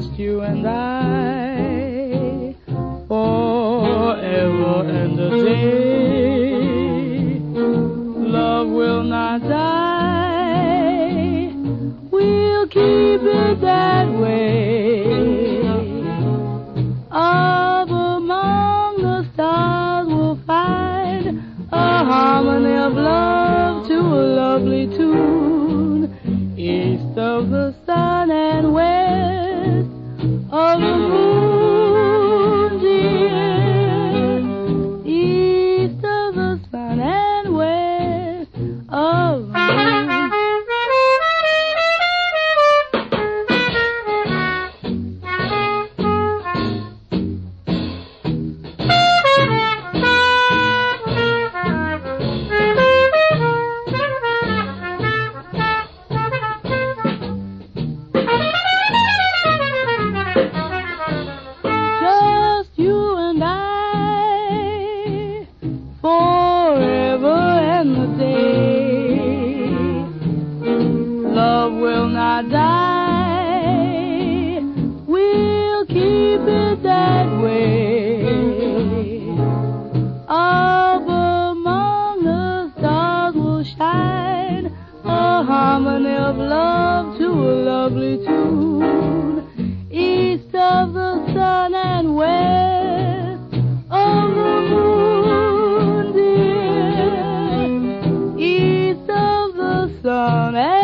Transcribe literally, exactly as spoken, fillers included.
just you and I, forever and a day. Love will not die, we'll keep it that way. Up among the stars we'll find a harmony of love to a lovely tune, east of the sun and west of the moon, dear, east of the sun and west of the moon. Love will not die, we'll keep it that way. Up among the stars will shine a harmony of love to a lovely tune, east of the sun and west of the moon, dear, east of the sun and